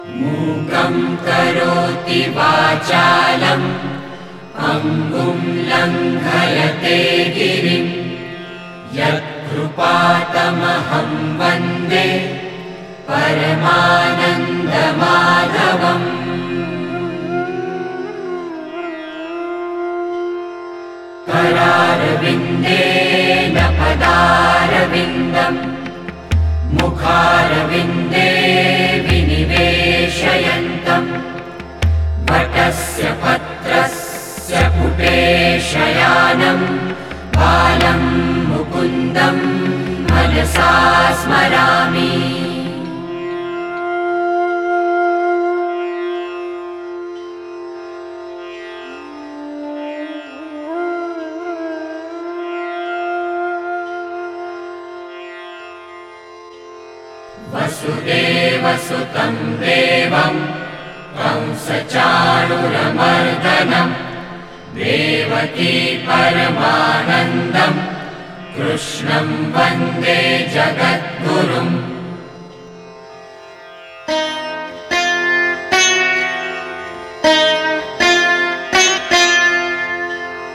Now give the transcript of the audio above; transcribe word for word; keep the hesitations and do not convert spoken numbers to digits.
मूकं करोति वाचालं पङ्गुं लङ्घयते गिरिं यत्कृपातमहं वन्दे परमानन्दमाधवम्। करारविन्देन पदारविन्दम् मुखारविन्दे विनिवेशयन्तम् वटस्य पत्रस्य पुटे शयानं बालं मुकुन्दं मनसा स्मरामि। वसुदेवसुतं देवं कंसचाणूरमर्दनं देवकी परमानन्दं कृष्णं वन्दे जगद्गुरुम्।